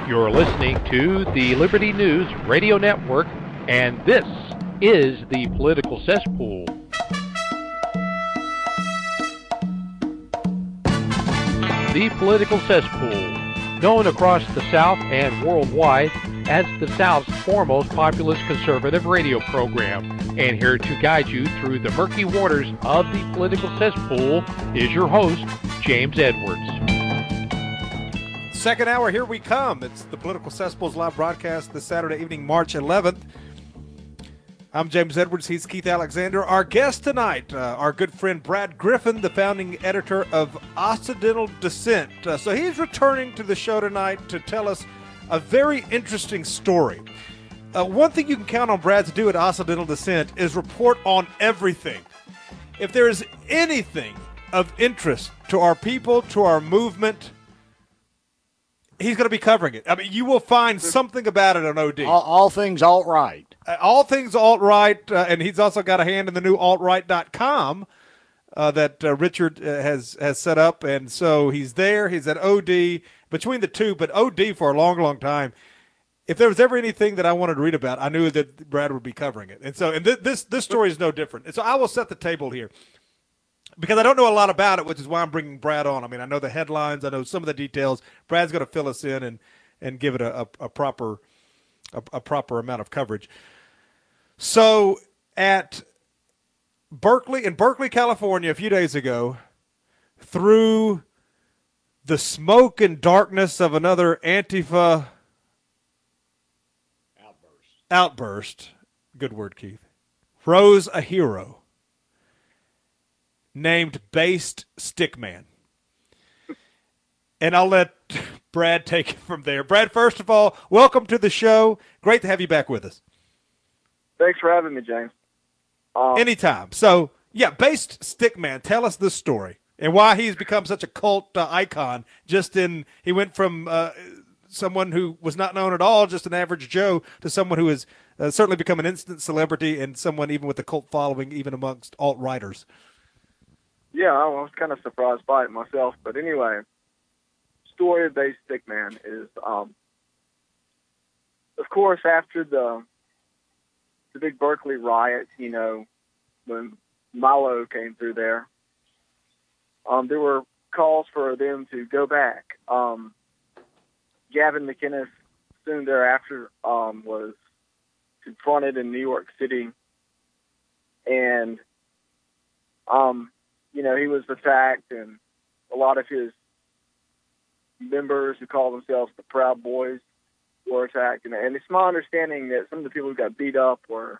You're listening to the Liberty News Radio Network, and this is the Political Cesspool. The Political Cesspool, known across the South and worldwide as the South's foremost populist conservative radio program. And here to guide you through the murky waters of the Political Cesspool is your host, James Edwards. Second hour, here we come. It's the Political Cesspool's live broadcast this Saturday evening, March 11th. I'm James Edwards. He's Keith Alexander. Our guest tonight, our good friend Brad Griffin, the founding editor of Occidental Dissent. So he's returning to the show tonight to tell us a very interesting story. One thing you can count on Brad to do at Occidental Dissent is report on everything. If there is anything of interest to our people, to our movement, he's going to be covering it. I mean, you will find something about it on OD. All things alt-right. All things alt-right, and he's also got a hand in the new altright.com that Richard has set up, and so he's there. He's at OD, between the two, but OD for a long, long time. If there was ever anything that I wanted to read about, I knew that Brad would be covering it. And so this story is no different. And so I will set the table here, because I don't know a lot about it, which is why I'm bringing Brad on. I mean, I know the headlines. I know some of the details. Brad's going to fill us in and give it a proper amount of coverage. So in Berkeley, California, a few days ago, through the smoke and darkness of another Antifa outburst, good word, Keith, rose a hero named Based Stickman. And I'll let Brad take it from there. Brad, first of all, welcome to the show. Great to have you back with us. Thanks for having me, James. Anytime. So, yeah, Based Stickman, tell us this story and why he's become such a cult icon. He went from someone who was not known at all, just an average Joe, to someone who has certainly become an instant celebrity and someone even with a cult following, even amongst alt-righters. Yeah, I was kind of surprised by it myself. But anyway, story of Based Stickman is, of course, after the big Berkeley riot, when Milo came through there were calls for them to go back. Gavin McInnes soon thereafter was confronted in New York City, and he was attacked, and a lot of his members who call themselves the Proud Boys were attacked. And it's my understanding that some of the people who got beat up were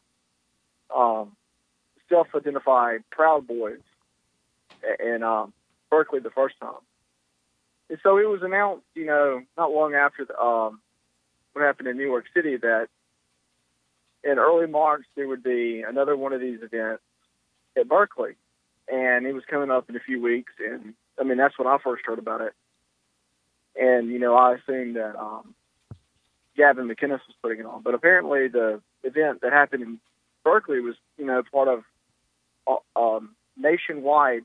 self-identified Proud Boys in Berkeley the first time. And so it was announced, not long after what happened in New York City, that in early March there would be another one of these events at Berkeley. And it was coming up in a few weeks, and I mean, that's when I first heard about it. And, I assumed that Gavin McInnes was putting it on. But apparently the event that happened in Berkeley was, part of nationwide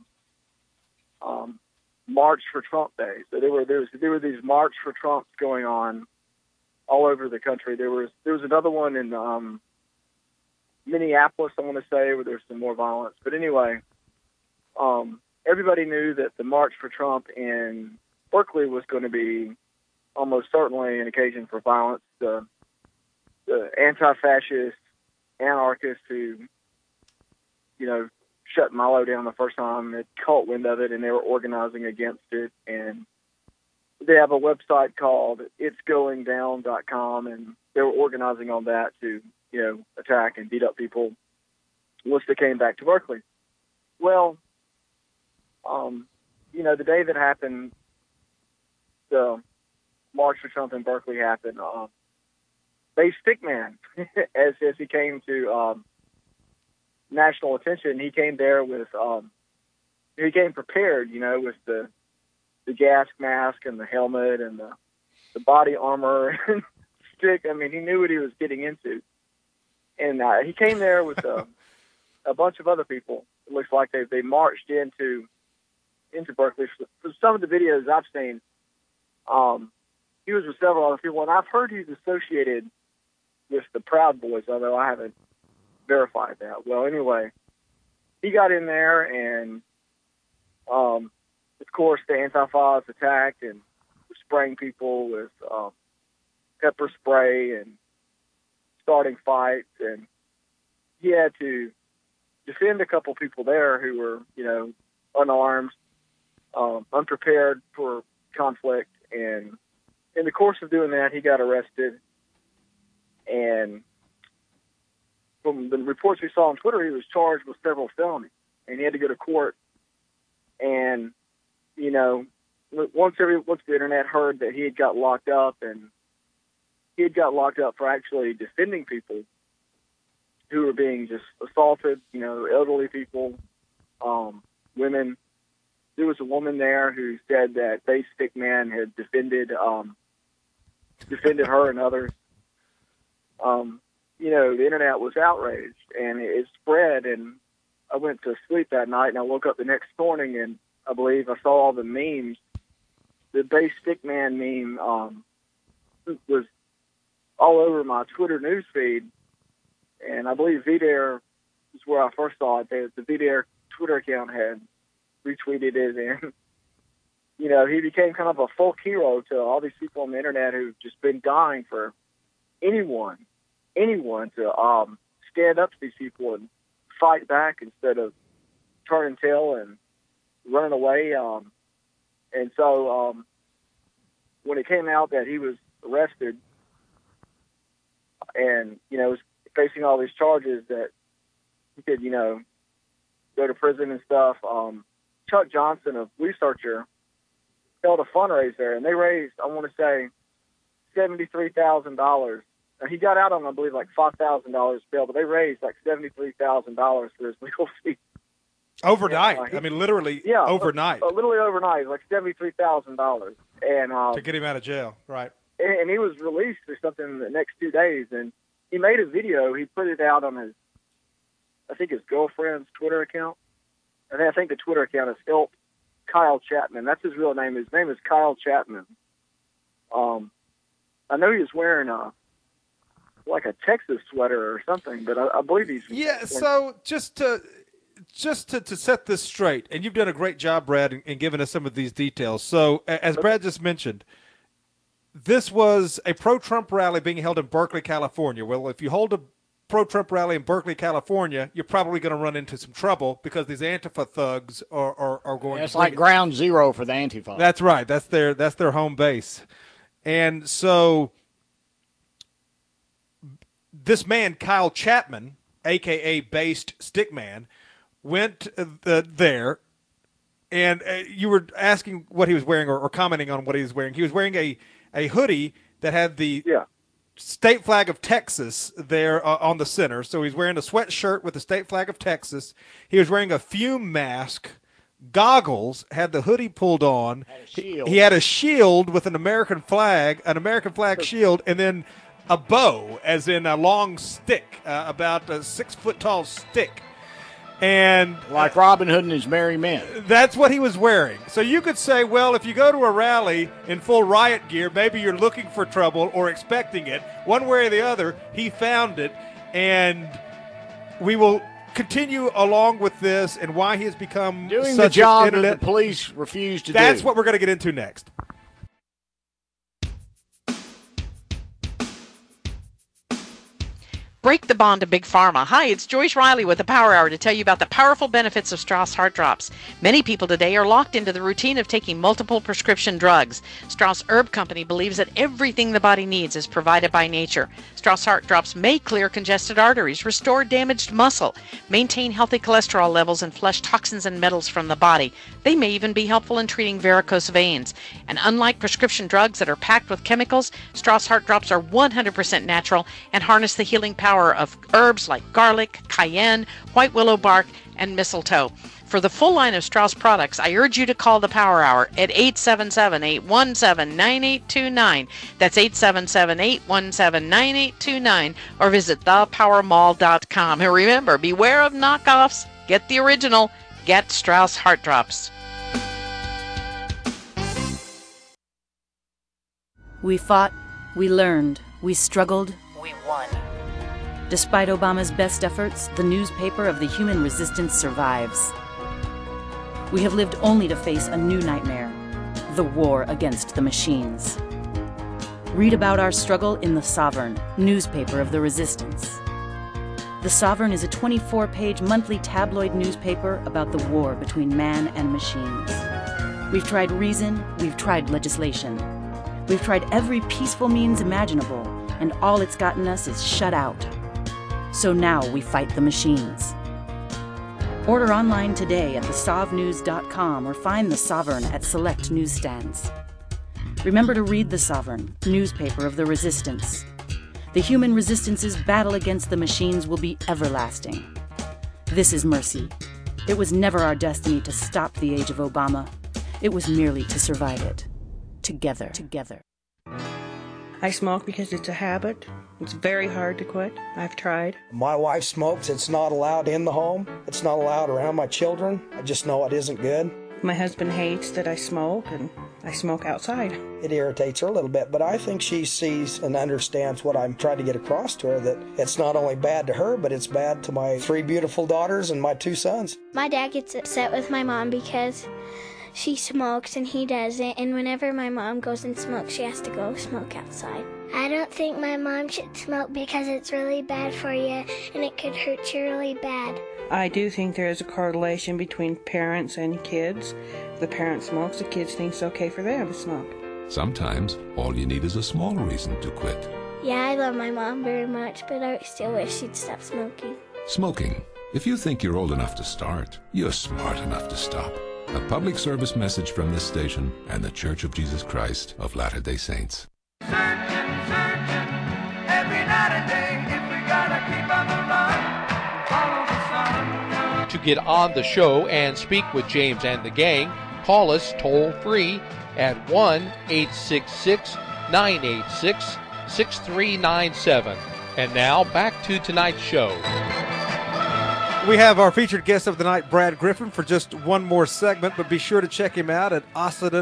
March for Trump Day. So there were these March for Trumps going on all over the country. There was another one in Minneapolis, I want to say, where there's some more violence. But anyway, everybody knew that the March for Trump in Berkeley was going to be almost certainly an occasion for violence. The anti-fascist anarchists who, shut Milo down the first time had caught wind of it, and they were organizing against it. And they have a website called itsgoingdown.com, and they were organizing on that to, attack and beat up people once they came back to Berkeley. Well, the day that happened, the March for Trump in Berkeley happened, Based Stickman, as he came to national attention, he came there with, he came prepared, with the gas mask and the helmet and the body armor and stick. I mean, he knew what he was getting into. And he came there with a bunch of other people. It looks like they marched into Berkeley. For some of the videos I've seen, he was with several other people, and I've heard he's associated with the Proud Boys, although I haven't verified that. Well, anyway, he got in there, and of course, the Antifas attacked and were spraying people with pepper spray and starting fights, and he had to defend a couple people there who were, unarmed, unprepared for conflict, and in the course of doing that, he got arrested, and from the reports we saw on Twitter, he was charged with several felonies, and he had to go to court, and, once the internet heard that he had got locked up, and he had got locked up for actually defending people who were being just assaulted, elderly people, women. There was a woman there who said that Base Stickman had defended her and others. The internet was outraged, and it spread, and I went to sleep that night, and I woke up the next morning, and I believe I saw all the memes. The Base Stickman meme was all over my Twitter news feed, and I believe VDare is where I first saw it. The VDare Twitter account had retweeted it, and he became kind of a folk hero to all these people on the internet who've just been dying for anyone to stand up to these people and fight back instead of turning tail and running away. And so when it came out that he was arrested and was facing all these charges that he could go to prison and stuff, Chuck Johnson of Researcher held a fundraiser, and they raised, I want to say, $73,000. He got out on, I believe, like $5,000 bail, but they raised like $73,000 for his legal fees. Overnight. Literally overnight. Literally overnight, like $73,000. And to get him out of jail, right. And he was released or something the next 2 days, and he made a video. He put it out on his girlfriend's Twitter account. And I think the Twitter account is Help Kyle Chapman. That's his real name. His name is Kyle Chapman. I know he was wearing like a Texas sweater or something, but I believe he's... Yeah, so just to set this straight, and you've done a great job, Brad, in giving us some of these details. So, as Brad just mentioned, this was a pro-Trump rally being held in Berkeley, California. Well, if you hold a pro-Trump rally in Berkeley, California, you're probably going to run into some trouble because these Antifa thugs are going. It's like ground zero for the Antifa. That's right. That's their home base, and so this man Kyle Chapman, aka Based Stickman, went there, and you were asking what he was wearing or commenting on what he was wearing. He was wearing a hoodie that had the state flag of Texas there on the center. So he's wearing a sweatshirt with the state flag of Texas. He was wearing a fume mask, goggles, had the hoodie pulled on. He had a shield with an American flag shield, and then a bow, as in a long stick, about a 6-foot tall stick. And like Robin Hood and his merry men. That's what he was wearing. So you could say, well, if you go to a rally in full riot gear, maybe you're looking for trouble or expecting it. One way or the other, he found it. And we will continue along with this and why he has become doing such the job an internet. that the police refuse to do. That's what we're going to get into next. Break the bond to Big Pharma. Hi, it's Joyce Riley with the Power Hour to tell you about the powerful benefits of Strauss Heart Drops. Many people today are locked into the routine of taking multiple prescription drugs. Strauss Herb Company believes that everything the body needs is provided by nature. Strauss Heart Drops may clear congested arteries, restore damaged muscle, maintain healthy cholesterol levels, and flush toxins and metals from the body. They may even be helpful in treating varicose veins. And unlike prescription drugs that are packed with chemicals, Strauss Heart Drops are 100% natural and harness the healing power of herbs like garlic, cayenne, white willow bark, and mistletoe. For the full line of Strauss products, I urge you to call the Power Hour at 877-817-9829. That's 877-817-9829, or visit thepowermall.com. And remember, beware of knockoffs. Get the original. Get Strauss Heart Drops. We fought, we learned, we struggled, we won. Despite Obama's best efforts, the newspaper of the human resistance survives. We have lived only to face a new nightmare, the war against the machines. Read about our struggle in The Sovereign, newspaper of the resistance. The Sovereign is a 24-page monthly tabloid newspaper about the war between man and machines. We've tried reason, we've tried legislation. We've tried every peaceful means imaginable, and all it's gotten us is shut out. So now we fight the machines. Order online today at thesovnews.com or find The Sovereign at select newsstands. Remember to read The Sovereign, newspaper of the resistance. The human resistance's battle against the machines will be everlasting. This is mercy. It was never our destiny to stop the age of Obama. It was merely to survive it. Together. I smoke because it's a habit. It's very hard to quit. I've tried. My wife smokes. It's not allowed in the home. It's not allowed around my children. I just know it isn't good. My husband hates that I smoke, and I smoke outside. It irritates her a little bit, but I think she sees and understands what I'm trying to get across to her, that it's not only bad to her, but it's bad to my 3 beautiful daughters and my 2 sons. My dad gets upset with my mom because she smokes and he doesn't, and whenever my mom goes and smokes, she has to go smoke outside. I don't think my mom should smoke because it's really bad for you and it could hurt you really bad. I do think there is a correlation between parents and kids. If the parent smokes, the kids think it's okay for them to smoke. Sometimes all you need is a small reason to quit. Yeah, I love my mom very much, but I still wish she'd stop smoking. Smoking. If you think you're old enough to start, you're smart enough to stop. A public service message from this station and the Church of Jesus Christ of Latter-day Saints. Searching, every night and day, if we gotta keep on the run, follow the sun. To get on the show and speak with James and the gang, call us toll-free at 1-866-986-6397. And now, back to tonight's show. We have our featured guest of the night, Brad Griffin, for just one more segment, but be sure to check him out at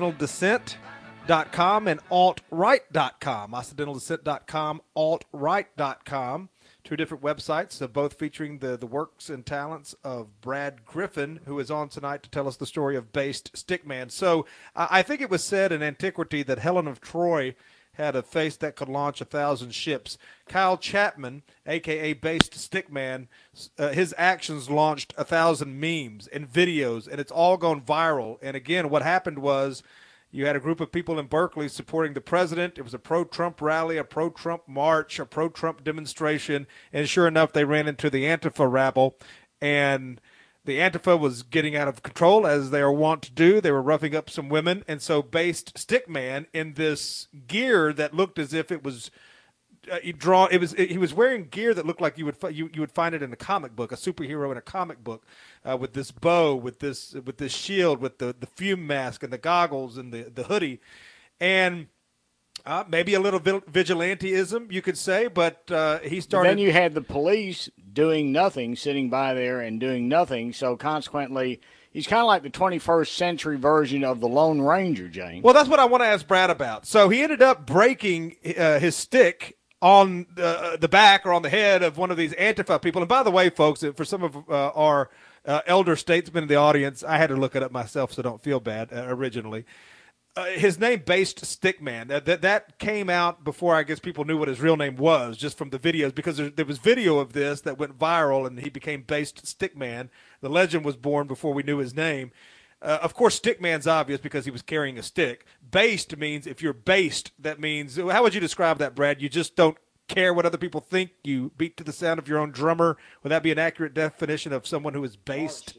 OccidentalDescent.com and altright.com. OccidentalDescent.com, altright.com. 2 different websites, both featuring the works and talents of Brad Griffin, who is on tonight to tell us the story of Based Stickman. So I think it was said in antiquity that Helen of Troy had a face that could launch 1,000 ships. Kyle Chapman, a.k.a. Based Stickman, his actions launched 1,000 memes and videos, and it's all gone viral. And again, what happened was you had a group of people in Berkeley supporting the president. It was a pro-Trump rally, a pro-Trump march, a pro-Trump demonstration, and sure enough, they ran into the Antifa rabble, and the Antifa was getting out of control, as they are wont to do. They were roughing up some women, and so Based Stickman, in this gear that looked as if it was he was wearing gear that looked like you would find it in a comic book, a superhero in a comic book, with this bow, with this shield, with the fume mask and the goggles and the hoodie, and maybe a little vigilanteism, you could say, but he started. Then you had the police doing nothing, sitting by there and doing nothing. So consequently, he's kind of like the 21st century version of the Lone Ranger, James. Well, that's what I want to ask Brad about. So he ended up breaking his stick on the back or on the head of one of these Antifa people. And by the way, folks, for some of our elder statesmen in the audience, I had to look it up myself, so don't feel bad originally. His name, Based Stickman, that came out before I guess people knew what his real name was, just from the videos, because there was video of this that went viral, and he became Based Stickman. The legend was born before we knew his name. Of course, Stickman's obvious because he was carrying a stick. Based means if you're based, that means, how would you describe that, Brad? You just don't care what other people think. You beat to the sound of your own drummer. Would that be an accurate definition of someone who is based?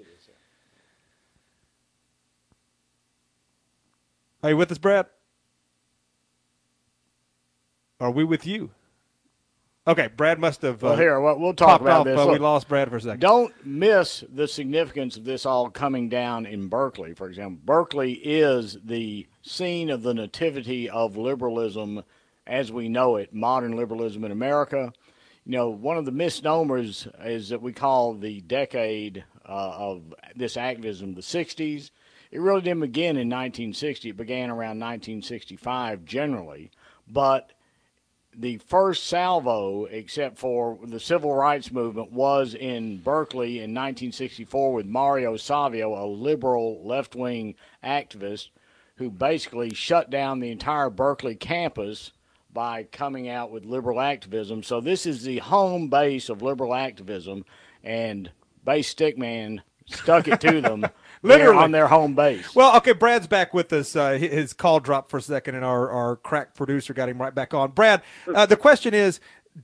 Are you with us, Brad? Are we with you? Okay, Brad must have well, here, we'll talk about this. We lost Brad for a second. Don't miss the significance of this all coming down in Berkeley, for example. Berkeley is the scene of the nativity of liberalism as we know it, modern liberalism in America. You know, one of the misnomers is that we call the decade of this activism the 60s. It really didn't begin in 1960. It began around 1965 generally. but the first salvo, except for the civil rights movement, was in Berkeley in 1964 with Mario Savio, a liberal left-wing activist who basically shut down the entire Berkeley campus by coming out with liberal activism. So this is the home base of liberal activism, and Base Stickman stuck it to them literally on their home base. Well, okay, Brad's back with us. His call dropped for a second, and our crack producer got him right back on. Brad, the question is,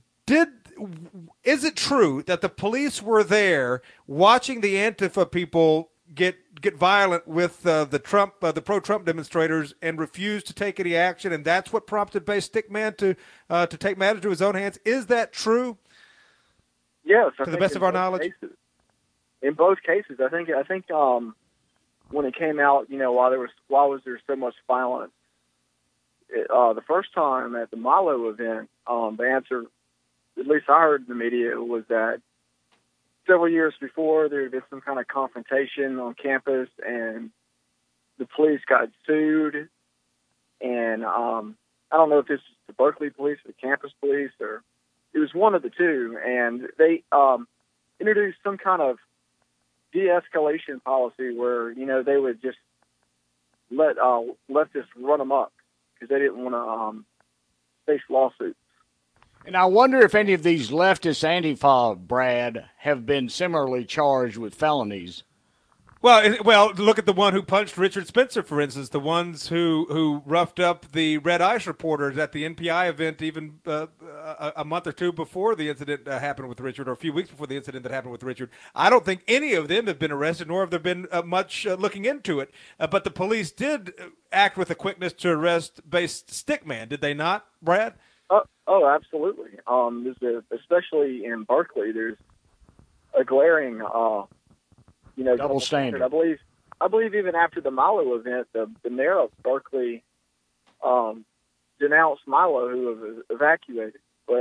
is it true that the police were there watching the Antifa people get violent with the pro-Trump demonstrators and refused to take any action, and that's what prompted Base Stickman to take matters to his own hands? Is that true? Yes, to the best of our knowledge. In both cases, I think when it came out, why was there so much violence? The first time at the Milo event, the answer, at least I heard in the media, was that several years before there had been some kind of confrontation on campus, and the police got sued. And I don't know if this was the Berkeley police or the campus police, or it was one of the two, and they introduced some kind of de-escalation policy where they would just let leftists run them up because they didn't want to face lawsuits. And I wonder if any of these leftist Antifa, Brad, have been similarly charged with felonies. Well, look at the one who punched Richard Spencer, for instance. The ones who roughed up the Red Ice reporters at the NPI event, even a month or two before the incident happened with Richard, or a few weeks before the incident that happened with Richard. I don't think any of them have been arrested, nor have there been much looking into it. But the police did act with a quickness to arrest Base Stickman, did they not, Brad? Oh, absolutely. Especially in Berkeley, there's a glaring double standard. I believe even after the Milo event, the mayor of Berkeley denounced Milo, who was evacuated. But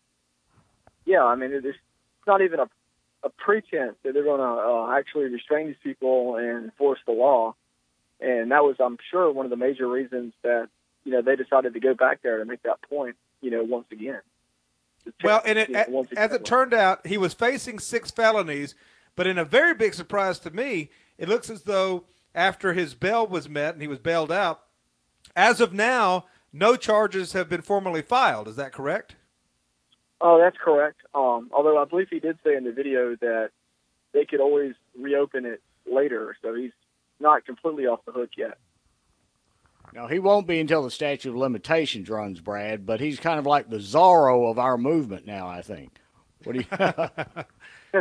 it's not even a pretense that they're going to actually restrain these people and enforce the law. And that was, I'm sure, one of the major reasons that they decided to go back there to make that point. Once again. Well, and as it turned out, he was facing 6 felonies, but in a very big surprise to me, it looks as though after his bail was met and he was bailed out, as of now, no charges have been formally filed. Is that correct? Oh, that's correct. Although I believe he did say in the video that they could always reopen it later, so he's not completely off the hook yet. Now, he won't be until the statute of limitations runs, Brad, but he's kind of like the Zorro of our movement now, I think. What do you...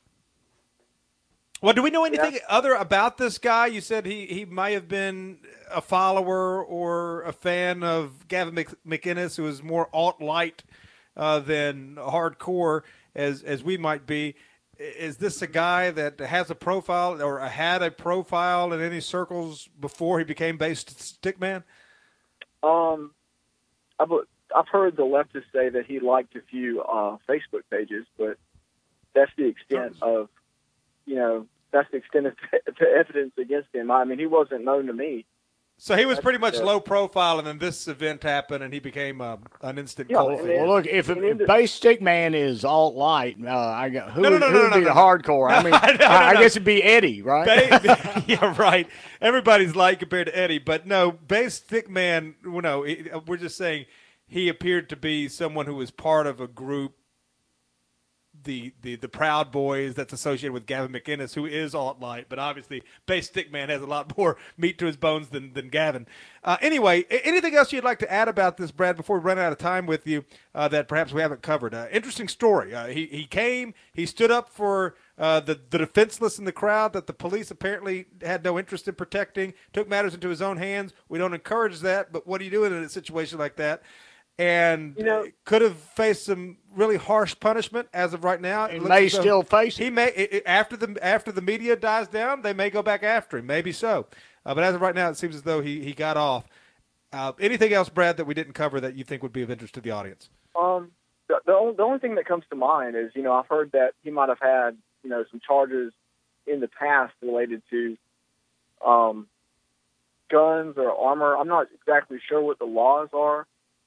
Well, do we know anything other about this guy? You said he might have been a follower or a fan of Gavin McInnes, who is more alt-light than hardcore as we might be. Is this a guy that has a profile or had a profile in any circles before he became Base Stickman? I've heard the leftists say that he liked a few Facebook pages, but that's the extent of, that's the extent of the evidence against him. I mean, he wasn't known to me. So he was pretty much low profile, and then this event happened, and he became an instant cult. Well, look, if Base Stickman is alt-light, who would be the hardcore? I mean, I guess it'd be Eddie, right? Yeah, right. Everybody's light compared to Eddie, but no, Base Stickman, we're just saying he appeared to be someone who was part of a group, the Proud Boys, that's associated with Gavin McInnes, who is alt-light, but obviously Base Stickman has a lot more meat to his bones than Gavin. Anyway, anything else you'd like to add about this, Brad, before we run out of time with you that perhaps we haven't covered? Interesting story. He came, he stood up for the defenseless in the crowd that the police apparently had no interest in protecting, took matters into his own hands. We don't encourage that, but what do you do in a situation like that? And could have faced some really harsh punishment as of right now. He may still face it. He may after the media dies down, they may go back after him. Maybe so. But as of right now, it seems as though he got off. Anything else, Brad, that we didn't cover that you think would be of interest to the audience? The only thing that comes to mind is, I've heard that he might have had, some charges in the past related to guns or armor. I'm not exactly sure what the laws are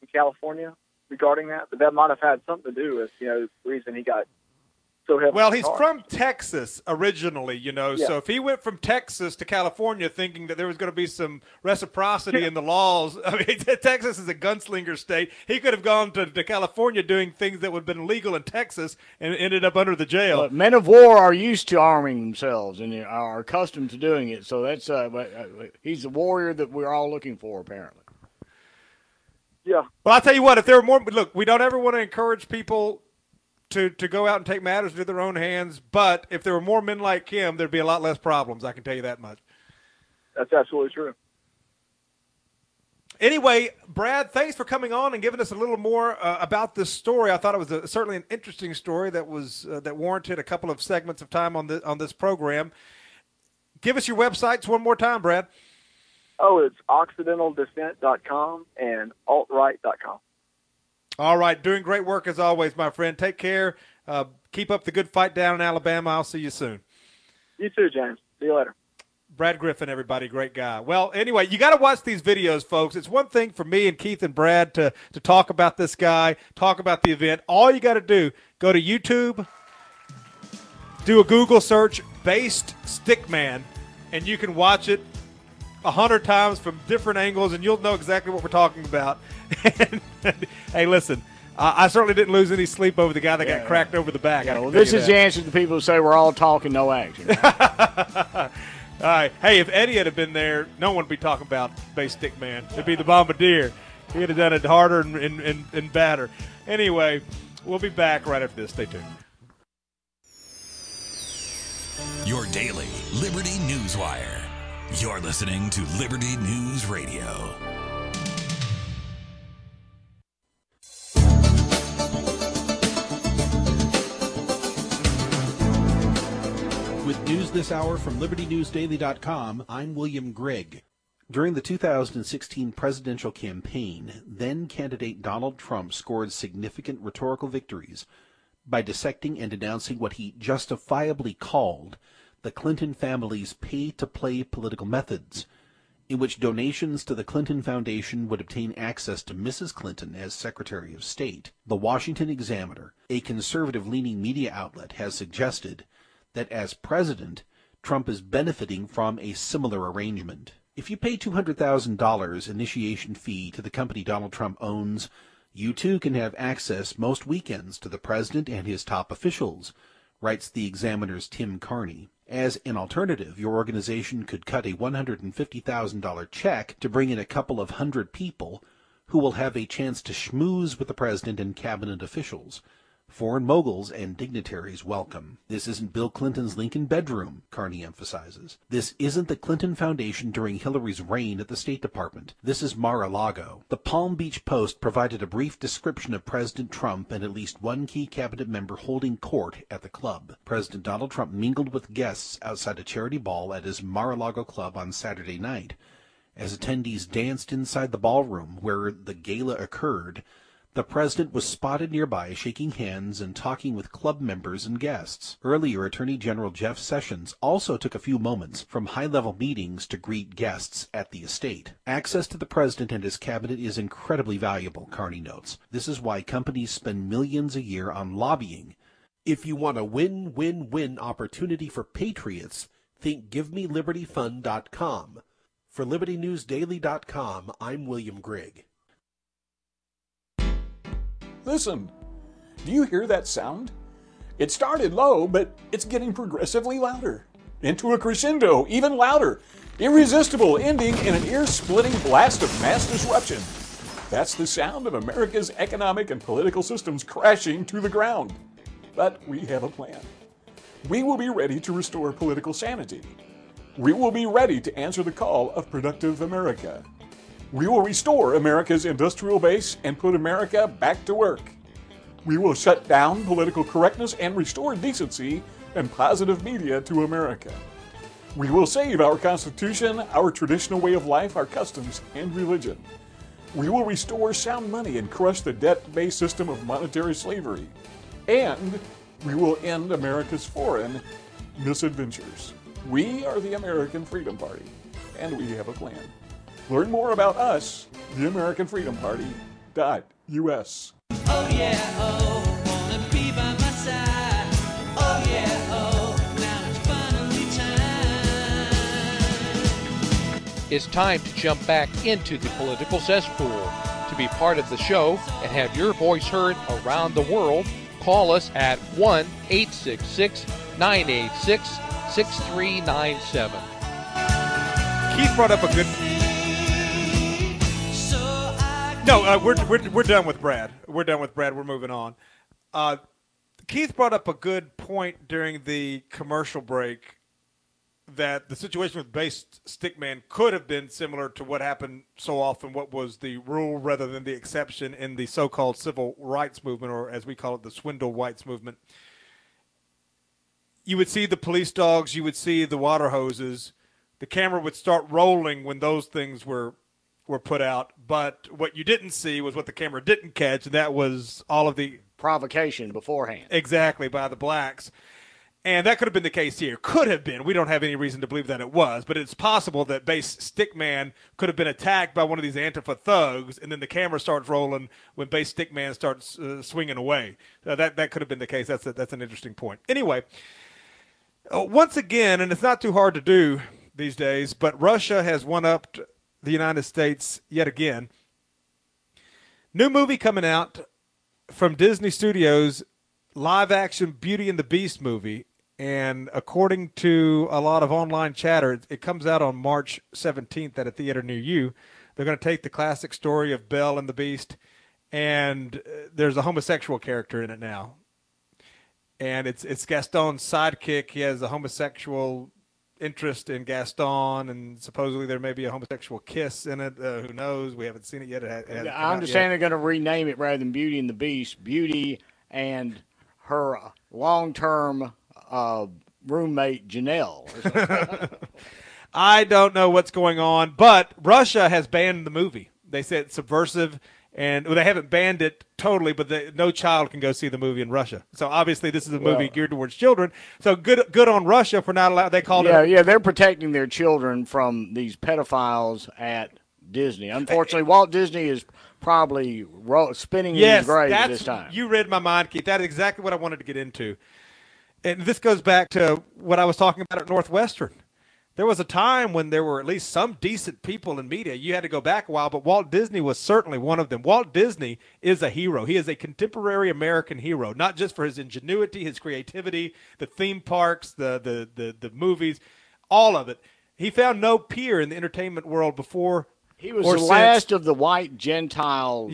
in California regarding that, but that might have had something to do with, the reason he got so heavily. Well, he's from Texas originally, Yeah. so if he went from Texas to California thinking that there was going to be some reciprocity in the laws, I mean, Texas is a gunslinger state. He could have gone to California doing things that would have been illegal in Texas and ended up under the jail. But men of war are used to arming themselves and are accustomed to doing it, so that's he's the warrior that we're all looking for, apparently. Yeah. Well, I'll tell you what, if there were more, look, we don't ever want to encourage people to go out and take matters into their own hands, but if there were more men like him, there'd be a lot less problems, I can tell you that much. That's absolutely true. Anyway, Brad, thanks for coming on and giving us a little more about this story. I thought it was certainly an interesting story that was that warranted a couple of segments of time on this program. Give us your websites one more time, Brad. Oh, it's OccidentalDescent.com and AltRight.com. All right, doing great work as always, my friend. Take care. Keep up the good fight down in Alabama. I'll see you soon. You too, James. See you later. Brad Griffin, everybody, great guy. Well, anyway, you got to watch these videos, folks. It's one thing for me and Keith and Brad to talk about this guy, talk about the event. All you got to do, go to YouTube, do a Google search, Based Stickman, and you can watch it 100 times from different angles, and you'll know exactly what we're talking about. Hey, listen, I certainly didn't lose any sleep over the guy that got cracked over the back. Yeah, well, this is the answer to the people who say we're all talking, no action. All right. Hey, if Eddie had been there, no one would be talking about Base Stick Man. It'd be the Bombardier. He'd have done it harder and badder. Anyway, we'll be back right after this. Stay tuned. Your daily Liberty News Wire. You're listening to Liberty News Radio. With news this hour from LibertyNewsDaily.com, I'm William Grigg. During the 2016 presidential campaign, then-candidate Donald Trump scored significant rhetorical victories by dissecting and denouncing what he justifiably called the Clinton family's pay-to-play political methods, in which donations to the Clinton Foundation would obtain access to Mrs. Clinton as Secretary of State. The Washington Examiner, a conservative-leaning media outlet, has suggested that as president, Trump is benefiting from a similar arrangement. If you pay $200,000 initiation fee to the company Donald Trump owns, you too can have access most weekends to the president and his top officials, writes the Examiner's Tim Carney. As an alternative, your organization could cut a $150,000 check to bring in a couple of hundred people who will have a chance to schmooze with the president and cabinet officials. Foreign moguls and dignitaries welcome. This isn't Bill Clinton's Lincoln bedroom, Carney emphasizes. This isn't the Clinton Foundation during Hillary's reign at the State Department. This is Mar-a-Lago. The Palm Beach Post provided a brief description of President Trump and at least one key cabinet member holding court at the club. President Donald Trump mingled with guests outside a charity ball at his Mar-a-Lago club on Saturday night. As attendees danced inside the ballroom where the gala occurred, the president was spotted nearby shaking hands and talking with club members and guests. Earlier, Attorney General Jeff Sessions also took a few moments from high-level meetings to greet guests at the estate. Access to the president and his cabinet is incredibly valuable, Carney notes. This is why companies spend millions a year on lobbying. If you want a win-win-win opportunity for patriots, think GiveMeLibertyFund.com. For LibertyNewsDaily.com, I'm William Grigg. Listen, do you hear that sound? It started low, but it's getting progressively louder. Into a crescendo, even louder. Irresistible, ending in an ear-splitting blast of mass disruption. That's the sound of America's economic and political systems crashing to the ground. But we have a plan. We will be ready to restore political sanity. We will be ready to answer the call of productive America. We will restore America's industrial base and put America back to work. We will shut down political correctness and restore decency and positive media to America. We will save our Constitution, our traditional way of life, our customs, and religion. We will restore sound money and crush the debt-based system of monetary slavery. And we will end America's foreign misadventures. We are the American Freedom Party, and we have a plan. Learn more about us, the American Freedom Party, Keith.us. Oh yeah, oh, wanna be by my side. Oh yeah, oh, now it's finally time. It's time to jump back into the political cesspool. To be part of the show and have your voice heard around the world, call us at 1-866-986-6397. Keith brought up a good. No, we're done with Brad. We're done with Brad. We're moving on. Keith brought up a good point during the commercial break that the situation with Bass Stickman could have been similar to what happened so often, what was the rule rather than the exception in the so-called civil rights movement, or as we call it, the swindle rights movement. You would see the police dogs, you would see the water hoses. The camera would start rolling when those things were put out, but what you didn't see was what the camera didn't catch, and that was all of the provocation beforehand. Exactly, by the blacks. And that could have been the case here. Could have been. We don't have any reason to believe that it was, but it's possible that Bass Stickman could have been attacked by one of these Antifa thugs, and then the camera starts rolling when Bass Stickman starts swinging away. That could have been the case. That's an interesting point. Anyway, once again, and it's not too hard to do these days, but Russia has one-upped the United States yet again. New movie coming out from Disney Studios, live-action Beauty and the Beast movie. And according to a lot of online chatter, it comes out on March 17th at a theater near you. They're going to take the classic story of Belle and the Beast, and there's a homosexual character in it now. And it's Gaston's sidekick. He has a homosexual interest in Gaston, and supposedly there may be a homosexual kiss in it. Who knows? We haven't seen it yet. I understand they're going to rename it rather than Beauty and the Beast, Beauty and her long-term roommate Janelle. I don't know what's going on, but Russia has banned the movie. They said it's subversive, and they haven't banned it totally, but no child can go see the movie in Russia. So obviously this is a movie geared towards children. So good on Russia for not allowing. They called it. Yeah, they're protecting their children from these pedophiles at Disney. Unfortunately, Walt Disney is probably spinning in his grave this time. You read my mind, Keith. That is exactly what I wanted to get into. And this goes back to what I was talking about at Northwestern. There was a time when there were at least some decent people in media. You had to go back a while, but Walt Disney was certainly one of them. Walt Disney is a hero. He is a contemporary American hero, not just for his ingenuity, his creativity, the theme parks, the movies, all of it. He found no peer in the entertainment world before. He was the last of the white Gentile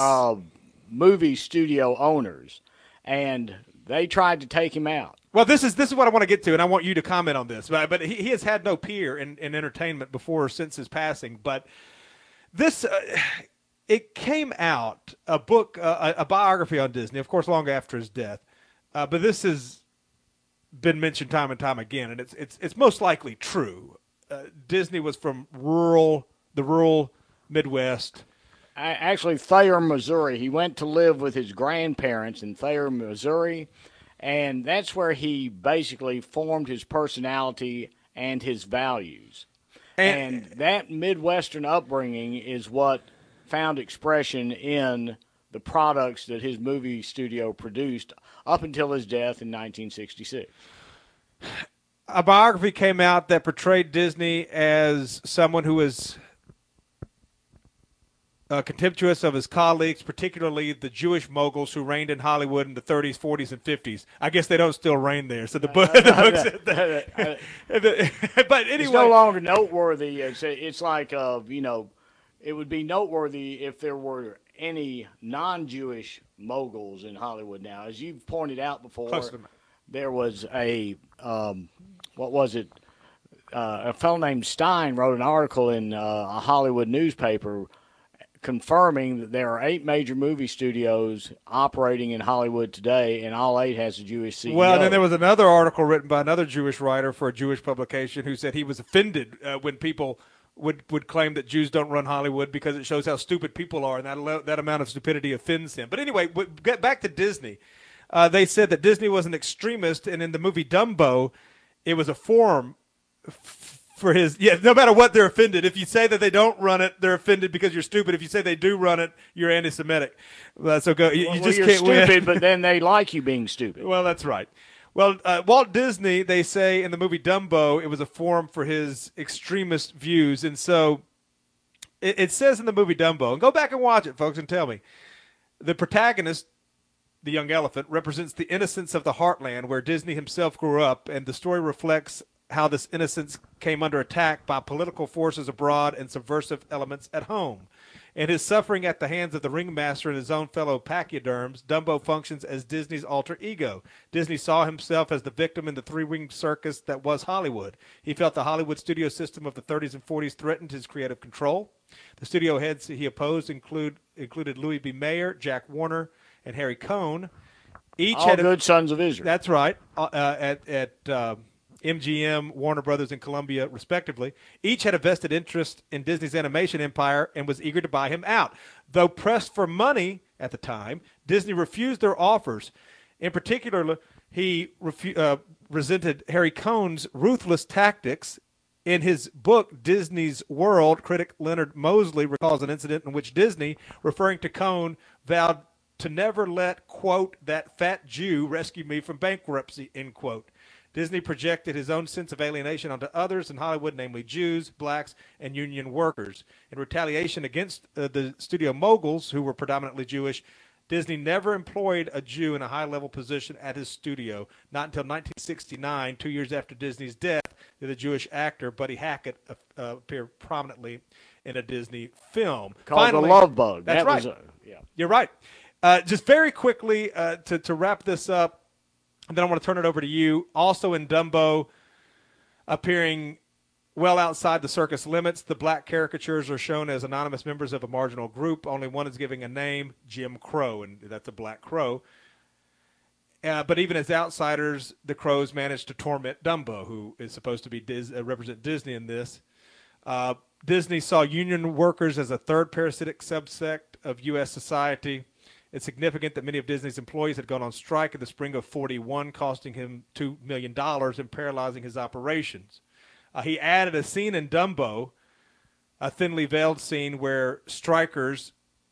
movie studio owners, and they tried to take him out. Well, this is what I want to get to, and I want you to comment on this. But he has had no peer in entertainment before or since his passing. But this, it came out, a book, a biography on Disney, of course, long after his death. But this has been mentioned time and time again, and it's most likely true. Disney was from the rural Midwest. Actually, Thayer, Missouri. He went to live with his grandparents in Thayer, Missouri. And that's where he basically formed his personality and his values. And that Midwestern upbringing is what found expression in the products that his movie studio produced up until his death in 1966. A biography came out that portrayed Disney as someone who was contemptuous of his colleagues, particularly the Jewish moguls who reigned in Hollywood in the 30s, 40s, and 50s. I guess they don't still reign there. So the book said that. But anyway, it's no longer noteworthy. It's like it would be noteworthy if there were any non-Jewish moguls in Hollywood now. As you've pointed out before, there was a a fellow named Stein wrote an article in a Hollywood newspaper confirming that there are 8 major movie studios operating in Hollywood today, and all 8 has a Jewish CEO. Well, and then there was another article written by another Jewish writer for a Jewish publication who said he was offended when people would claim that Jews don't run Hollywood because it shows how stupid people are, and that amount of stupidity offends him. But anyway, get back to Disney. They said that Disney was an extremist, and in the movie Dumbo, it was a forum for his, no matter what, they're offended. If you say that they don't run it, they're offended because you're stupid. If you say they do run it, you're anti-Semitic. So go. You just you're can't stupid, win. but then they like you being stupid. Well, that's right. Well, Walt Disney, they say in the movie Dumbo, it was a forum for his extremist views, and so it says in the movie Dumbo, and go back and watch it, folks, and tell me, the protagonist, the young elephant, represents the innocence of the heartland where Disney himself grew up, and the story reflects how this innocence came under attack by political forces abroad and subversive elements at home. In his suffering at the hands of the ringmaster and his own fellow pachyderms, Dumbo functions as Disney's alter ego. Disney saw himself as the victim in the three-winged circus that was Hollywood. He felt the Hollywood studio system of the 30s and 40s threatened his creative control. The studio heads he opposed included Louis B. Mayer, Jack Warner, and Harry Cohn. Each all had good sons of Israel. That's right. At MGM, Warner Brothers, and Columbia, respectively. Each had a vested interest in Disney's animation empire and was eager to buy him out. Though pressed for money at the time, Disney refused their offers. In particular, he resented Harry Cohn's ruthless tactics. In his book, Disney's World, critic Leonard Mosley recalls an incident in which Disney, referring to Cohn, vowed to never let, quote, that fat Jew rescue me from bankruptcy, end quote. Disney projected his own sense of alienation onto others in Hollywood, namely Jews, blacks, and union workers. In retaliation against the studio moguls, who were predominantly Jewish, Disney never employed a Jew in a high-level position at his studio. Not until 1969, 2 years after Disney's death, did the Jewish actor Buddy Hackett appear prominently in a Disney film. Called The Love Bug. That's right. You're right. Just very quickly, to wrap this up, and then I want to turn it over to you. Also in Dumbo, appearing well outside the circus limits, the black caricatures are shown as anonymous members of a marginal group. Only one is giving a name, Jim Crow, and that's a black crow. But even as outsiders, the crows manage to torment Dumbo, who is supposed to be represent Disney in this. Disney saw union workers as a third parasitic subsect of U.S. society. It's significant that many of Disney's employees had gone on strike in the spring of '41, costing him $2 million and paralyzing his operations. He added a scene in Dumbo, a thinly veiled scene where strikers,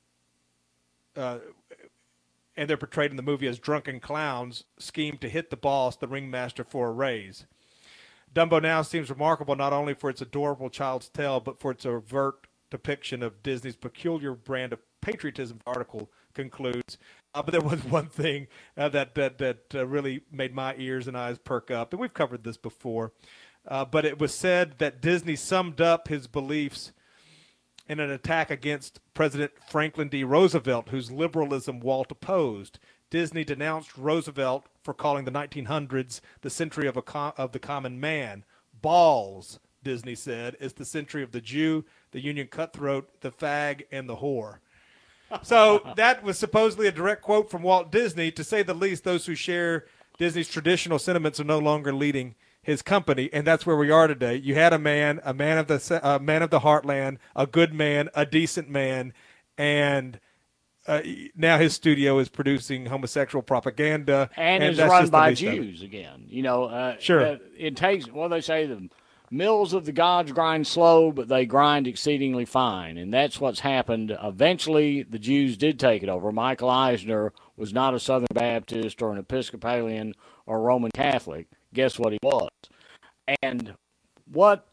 and they're portrayed in the movie as drunken clowns, scheme to hit the boss, the ringmaster, for a raise. Dumbo now seems remarkable not only for its adorable child's tale, but for its overt depiction of Disney's peculiar brand of patriotism, the article concludes. But there was one thing that really made my ears and eyes perk up, and we've covered this before. But it was said that Disney summed up his beliefs in an attack against President Franklin D. Roosevelt, whose liberalism Walt opposed. Disney denounced Roosevelt for calling the 1900s the century of the common man. Balls, Disney said, is the century of the Jew, the union cutthroat, the fag, and the whore. So that was supposedly a direct quote from Walt Disney. To say the least, those who share Disney's traditional sentiments are no longer leading his company, and that's where we are today. You had a man of the heartland, a good man, a decent man, and now his studio is producing homosexual propaganda, and is run by Jews again. Sure. It takes, they say, the mills of the gods grind slow, but they grind exceedingly fine, and that's what's happened. Eventually, the Jews did take it over. Michael Eisner was not a Southern Baptist or an Episcopalian or Roman Catholic. Guess what he was? And what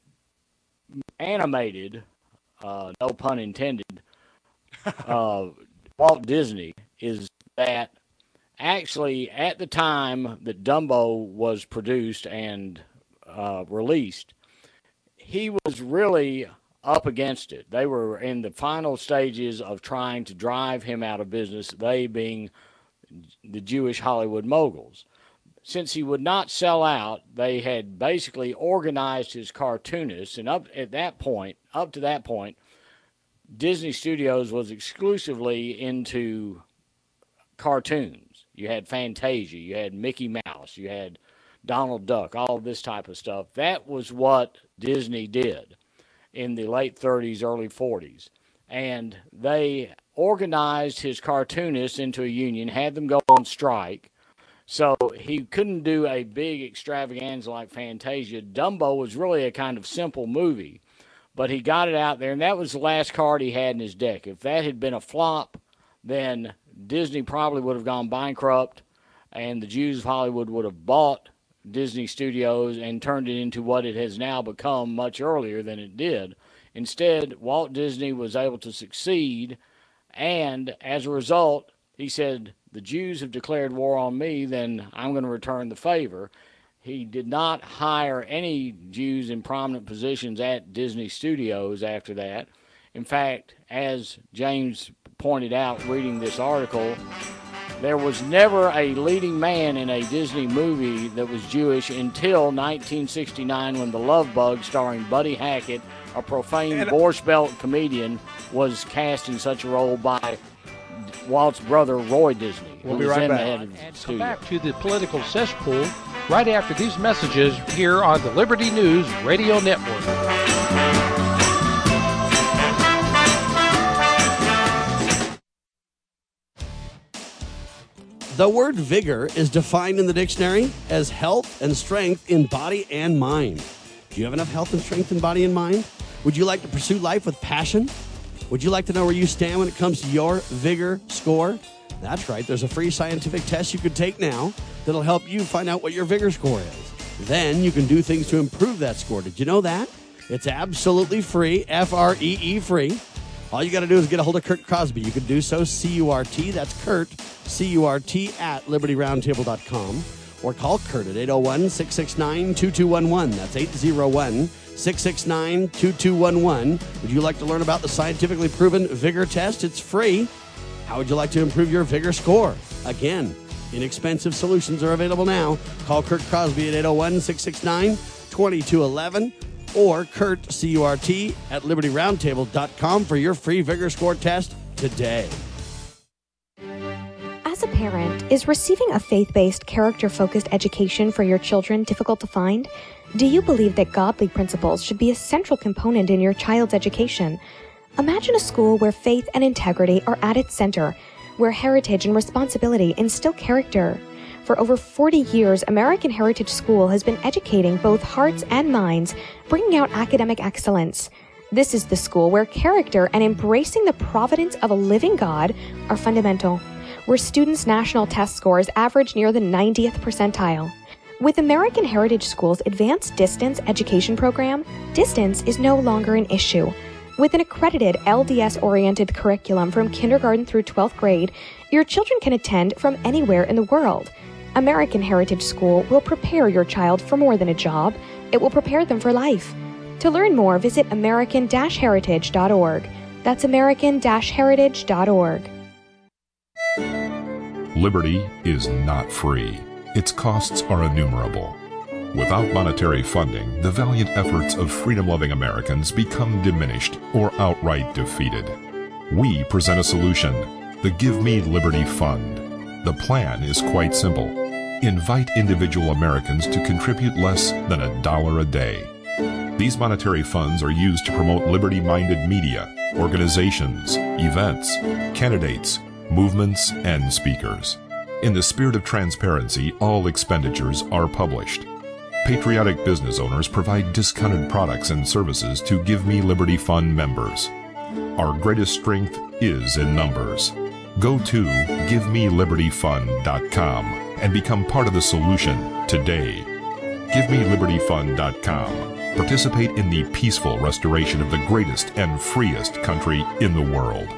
animated, no pun intended, Walt Disney is that actually at the time that Dumbo was produced and released, he was really up against it. They were in the final stages of trying to drive him out of business, they being the Jewish Hollywood moguls. Since he would not sell out, they had basically organized his cartoonists, and up to that point, Disney Studios was exclusively into cartoons. You had Fantasia, you had Mickey Mouse, you had Donald Duck, all of this type of stuff. That was what Disney did in the late 30s, early 40s. And they organized his cartoonists into a union, had them go on strike, So he couldn't do a big extravaganza like Fantasia. Dumbo was really a kind of simple movie, but he got it out there, and that was the last card he had in his deck. If that had been a flop, then Disney probably would have gone bankrupt, and the Jews of Hollywood would have bought Disney Studios and turned it into what it has now become much earlier than it did. Instead, Walt Disney was able to succeed, and as a result, he said, the Jews have declared war on me, then I'm going to return the favor. He did not hire any Jews in prominent positions at Disney Studios after that. In fact, as James pointed out reading this article, there was never a leading man in a Disney movie that was Jewish until 1969 when The Love Bug, starring Buddy Hackett, a profane Borscht Belt comedian, was cast in such a role by Walt's brother, Roy Disney. We'll be right back. And come back to the political cesspool right after these messages here on the Liberty News Radio Network. The word vigor is defined in the dictionary as health and strength in body and mind. Do you have enough health and strength in body and mind? Would you like to pursue life with passion? Would you like to know where you stand when it comes to your vigor score? That's right. There's a free scientific test you can take now that'll help you find out what your vigor score is. Then you can do things to improve that score. Did you know that? It's absolutely free, F-R-E-E free. All you got to do is get a hold of Kurt Crosby. You can do so, C-U-R-T, that's Kurt, C-U-R-T, at LibertyRoundtable.com. Or call Kurt at 801-669-2211. That's 801-669-2211. Would you like to learn about the scientifically proven vigor test? It's free. How would you like to improve your vigor score? Again, inexpensive solutions are available now. Call Kurt Crosby at 801-669-2211 or Kurt, C-U-R-T, at LibertyRoundtable.com for your free vigor score test today. As a parent, is receiving a faith-based, character-focused education for your children difficult to find? Do you believe that godly principles should be a central component in your child's education? Imagine a school where faith and integrity are at its center, where heritage and responsibility instill character. For over 40 years, American Heritage School has been educating both hearts and minds, bringing out academic excellence. This is the school where character and embracing the providence of a living God are fundamental, where students' national test scores average near the 90th percentile. With American Heritage School's advanced distance education program, distance is no longer an issue. With an accredited LDS-oriented curriculum from kindergarten through 12th grade, your children can attend from anywhere in the world. American Heritage School will prepare your child for more than a job. It will prepare them for life. To learn more, visit american-heritage.org. That's american-heritage.org. Liberty is not free. Its costs are innumerable. Without monetary funding, the valiant efforts of freedom-loving Americans become diminished or outright defeated. We present a solution, the Give Me Liberty Fund. The plan is quite simple. Invite individual Americans to contribute less than $1 a day. These monetary funds are used to promote liberty-minded media, organizations, events, candidates, movements, and speakers. In the spirit of transparency, all expenditures are published. Patriotic business owners provide discounted products and services to Give Me Liberty Fund members. Our greatest strength is in numbers. Go to GiveMeLibertyFund.com and become part of the solution today. GiveMeLibertyFund.com. Participate in the peaceful restoration of the greatest and freest country in the world.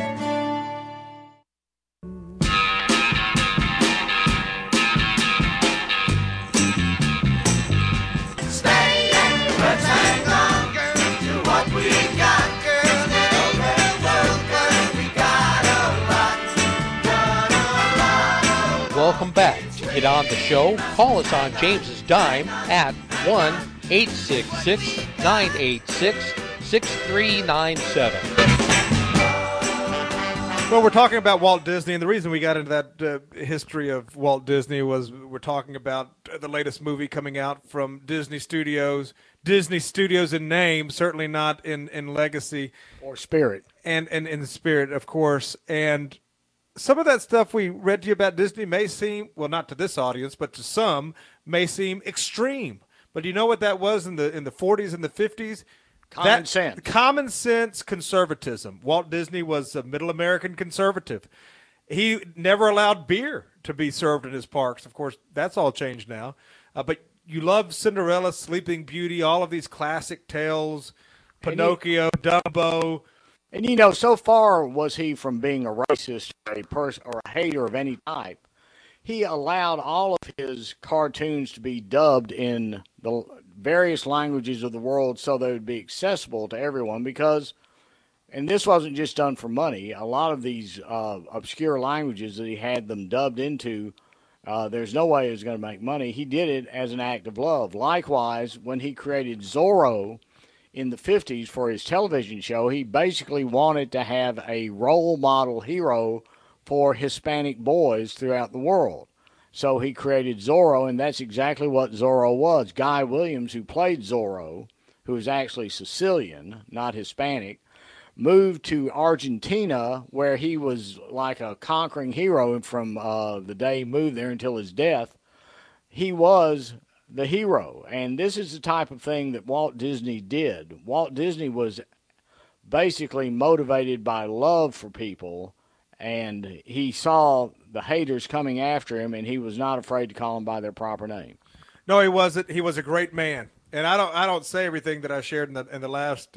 Welcome back. To get on the show, call us on James's dime at 1-866-986-6397. Well, we're talking about Walt Disney, and the reason we got into that history of Walt Disney was we're talking about the latest movie coming out from Disney Studios. Disney Studios in name, certainly not in legacy. Or spirit. And in spirit, of course. And some of that stuff we read to you about Disney may seem, well, not to this audience, but to some, may seem extreme. But you know what that was in the 40s and the 50s? Common sense. Common sense conservatism. Walt Disney was a middle American conservative. He never allowed beer to be served in his parks. Of course, that's all changed now. But you love Cinderella, Sleeping Beauty, all of these classic tales, Pinocchio, Dumbo. And, you know, so far was he from being a racist or a hater of any type, he allowed all of his cartoons to be dubbed in the various languages of the world so they would be accessible to everyone because, and this wasn't just done for money, a lot of these obscure languages that he had them dubbed into, there's no way he was going to make money. He did it as an act of love. Likewise, when he created Zorro in the 50s for his television show, he basically wanted to have a role model hero for Hispanic boys throughout the world. So he created Zorro, and that's exactly what Zorro was. Guy Williams, who played Zorro, who is actually Sicilian, not Hispanic, moved to Argentina, where he was like a conquering hero from the day he moved there until his death. He was the hero, and this is the type of thing that Walt Disney did. Walt Disney was basically motivated by love for people, and he saw the haters coming after him, and he was not afraid to call them by their proper name. No, he wasn't. He was a great man, and I don't say everything that I shared in the last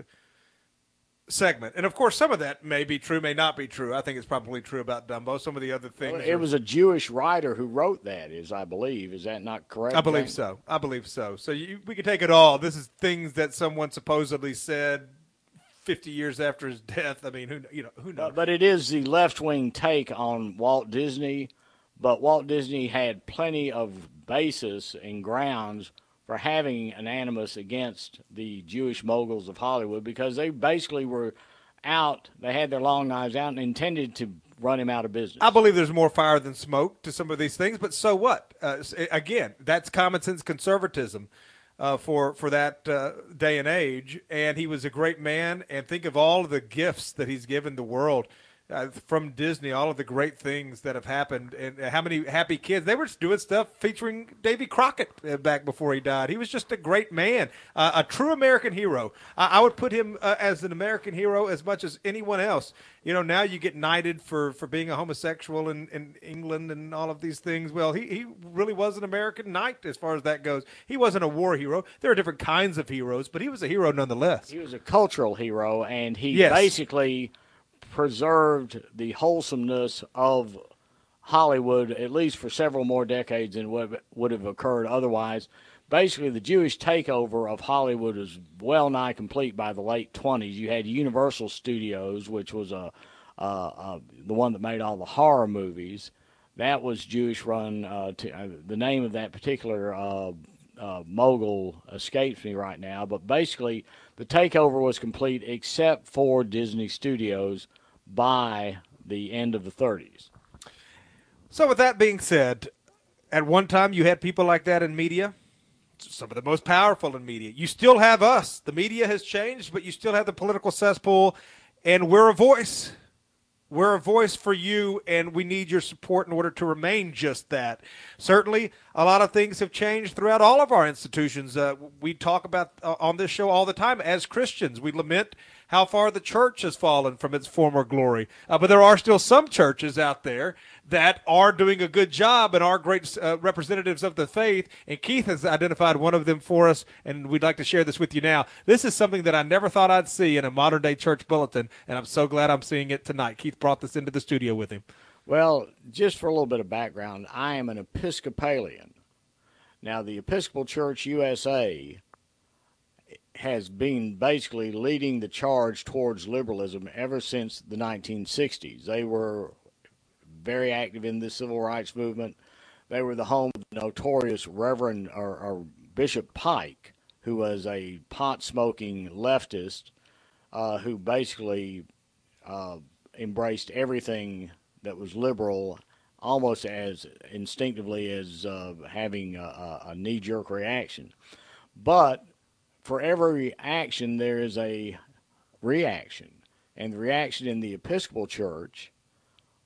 segment. And of course, some of that may be true, may not be true. I think it's probably true about Dumbo. Some of the other things. Well, it was a Jewish writer who wrote that, I believe. Is that not correct? I believe so. So we could take it all. This is things that someone supposedly said 50 years after his death. I mean, who knows? But it is the left-wing take on Walt Disney. But Walt Disney had plenty of basis and grounds for having an animus against the Jewish moguls of Hollywood because they basically were out, they had their long knives out and intended to run him out of business. I believe there's more fire than smoke to some of these things, but so what? Again, that's common sense conservatism for that day and age, and he was a great man, and think of all of the gifts that he's given the world. From Disney, all of the great things that have happened, and how many happy kids. They were doing stuff featuring Davy Crockett back before he died. He was just a great man, a true American hero. I would put him as an American hero as much as anyone else. You know, now you get knighted for being a homosexual in England and all of these things. Well, he really was an American knight as far as that goes. He wasn't a war hero. There are different kinds of heroes, but he was a hero nonetheless. He was a cultural hero, and he Yes. basically preserved the wholesomeness of Hollywood, at least for several more decades than what would have occurred otherwise. Basically, the Jewish takeover of Hollywood was well nigh complete by the late 20s. You had Universal Studios, which was the one that made all the horror movies. That was Jewish run. The name of that particular mogul escapes me right now, but basically the takeover was complete except for Disney Studios by the end of the 30s. So with that being said, at one time you had people like that in media, some of the most powerful in media. You still have us. The media has changed, but you still have the political cesspool, and we're a voice. We're a voice for you, and we need your support in order to remain just that. Certainly, a lot of things have changed throughout all of our institutions. We talk about on this show all the time as Christians. We lament how far the church has fallen from its former glory. But there are still some churches out there that are doing a good job and are great representatives of the faith. And Keith has identified one of them for us, and we'd like to share this with you now. This is something that I never thought I'd see in a modern-day church bulletin, and I'm so glad I'm seeing it tonight. Keith brought this into the studio with him. Well, just for a little bit of background, I am an Episcopalian. Now, the Episcopal Church USA has been basically leading the charge towards liberalism ever since the 1960s. They were very active in the civil rights movement. They were the home of the notorious Reverend or Bishop Pike, who was a pot-smoking leftist who basically embraced everything that was liberal almost as instinctively as having a knee-jerk reaction. But for every action, there is a reaction. And the reaction in the Episcopal Church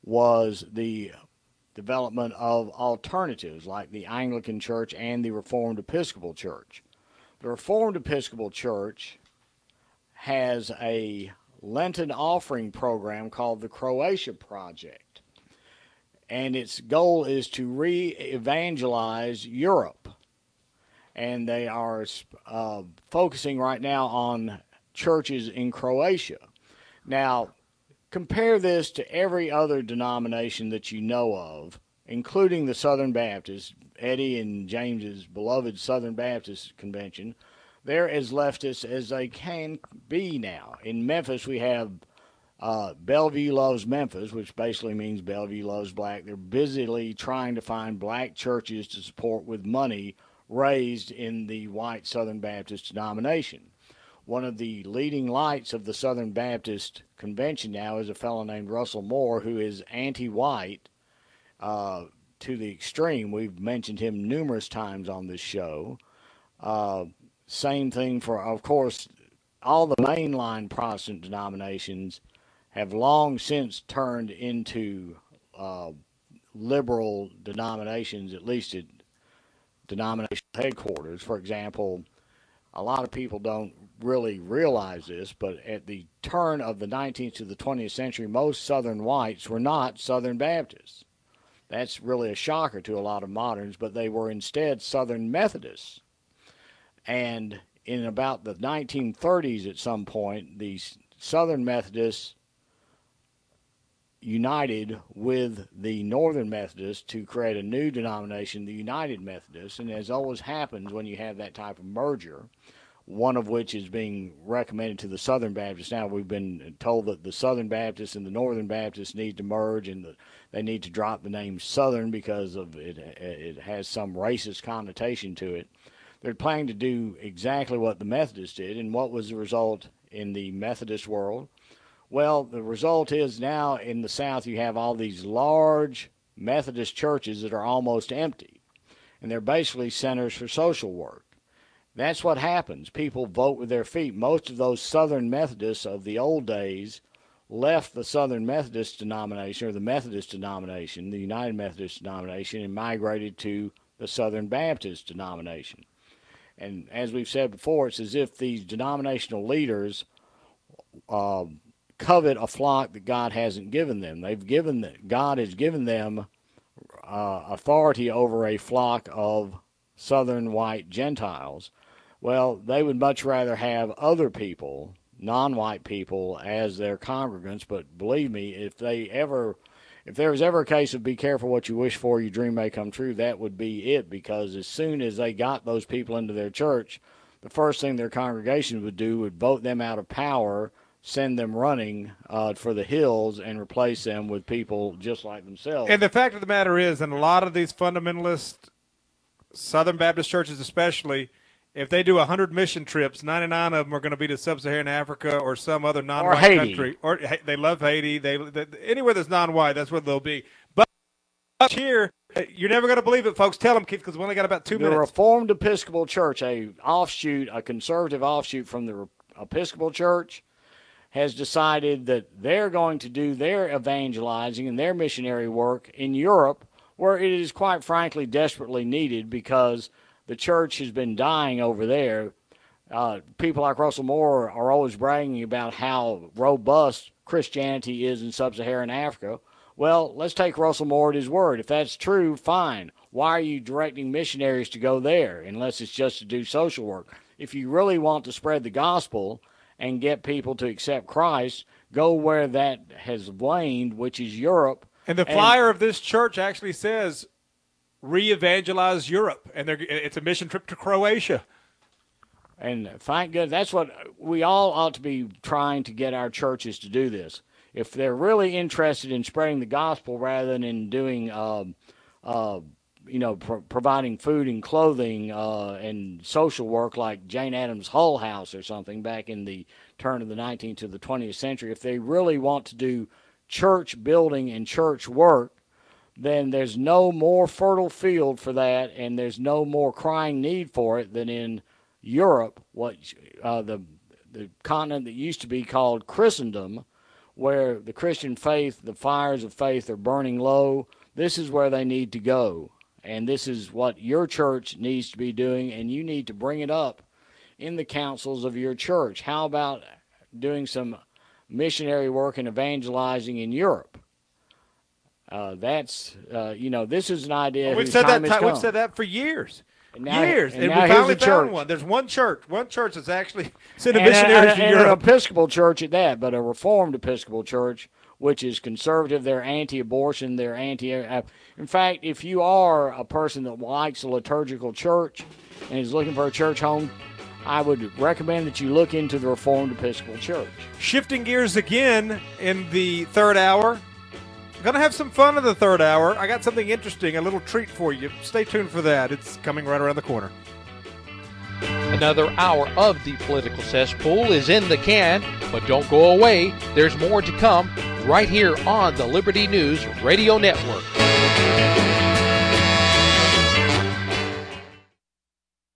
was the development of alternatives like the Anglican Church and the Reformed Episcopal Church. The Reformed Episcopal Church has a Lenten offering program called the Croatia Project, and its goal is to re-evangelize Europe. And they are focusing right now on churches in Croatia. Now, compare this to every other denomination that you know of, including the Southern Baptists, Eddie and James's beloved Southern Baptist Convention. They're as leftist as they can be now. In Memphis, we have Bellevue Loves Memphis, which basically means Bellevue Loves Black. They're busily trying to find black churches to support with money raised in the white Southern Baptist denomination. One of the leading lights of the Southern Baptist Convention now is a fellow named Russell Moore, who is anti-white to the extreme. We've mentioned him numerous times on this show. Same thing for, of course, all the mainline Protestant denominations have long since turned into liberal denominations, at least at denominational headquarters. For example, a lot of people don't really realize this, but at the turn of the 19th to the 20th century, most Southern whites were not Southern Baptists. That's really a shocker to a lot of moderns, but they were instead Southern Methodists. And in about the 1930s at some point, the Southern Methodists united with the Northern Methodists to create a new denomination, the United Methodists. And as always happens when you have that type of merger, one of which is being recommended to the Southern Baptists. Now, we've been told that the Southern Baptists and the Northern Baptists need to merge, and they need to drop the name Southern because of it has some racist connotation to it. They're planning to do exactly what the Methodists did, and what was the result in the Methodist world? Well, the result is now in the South you have all these large Methodist churches that are almost empty, and they're basically centers for social work. That's what happens. People vote with their feet. Most of those Southern Methodists of the old days left the Southern Methodist denomination, or the Methodist denomination, the United Methodist denomination, and migrated to the Southern Baptist denomination. And as we've said before, it's as if these denominational leaders covet a flock that God hasn't given them. God has given them authority over a flock of Southern white Gentiles. Well, they would much rather have other people, non-white people, as their congregants. But believe me, if there was ever a case of be careful what you wish for, your dream may come true, that would be it. Because as soon as they got those people into their church, the first thing their congregation would do would vote them out of power, send them running for the hills, and replace them with people just like themselves. And the fact of the matter is, in a lot of these fundamentalist Southern Baptist churches especially, if they do 100 mission trips, 99 of them are going to be to sub-Saharan Africa or some other non-white country. Or they love Haiti. They anywhere that's non-white, that's where they'll be. But here, you're never going to believe it, folks. Tell them, Keith, because we only got about 2 minutes. The Reformed Episcopal Church, a conservative offshoot from the Episcopal Church, has decided that they're going to do their evangelizing and their missionary work in Europe, where it is quite frankly desperately needed, because the church has been dying over there. People like Russell Moore are always bragging about how robust Christianity is in sub-Saharan Africa. Well, let's take Russell Moore at his word. If that's true, fine. Why are you directing missionaries to go there unless it's just to do social work? If you really want to spread the gospel and get people to accept Christ, go where that has waned, which is Europe. And the flyer of this church actually says, re-evangelize Europe, and it's a mission trip to Croatia. And thank goodness, that's what we all ought to be trying to get our churches to do this. If they're really interested in spreading the gospel rather than in doing, providing food and clothing and social work like Jane Addams' Hull House or something back in the turn of the 19th to the 20th century, if they really want to do church building and church work, then there's no more fertile field for that, and there's no more crying need for it than in Europe, the continent that used to be called Christendom, where the Christian faith, the fires of faith are burning low. This is where they need to go. And this is what your church needs to be doing, and you need to bring it up in the councils of your church. How about doing some missionary work and evangelizing in Europe? This is an idea. We've said that for years. And we finally found one. There's one church that's actually sent a missionary to Europe. An Episcopal church at that, but a Reformed Episcopal church, which is conservative. They're anti-abortion. They're in fact, if you are a person that likes a liturgical church and is looking for a church home, I would recommend that you look into the Reformed Episcopal Church. Shifting gears again in the third hour. Going to have some fun in the third hour. I got something interesting, a little treat for you. Stay tuned for that. It's coming right around the corner. Another hour of the Political Cesspool is in the can, but don't go away. There's more to come right here on the Liberty News Radio Network.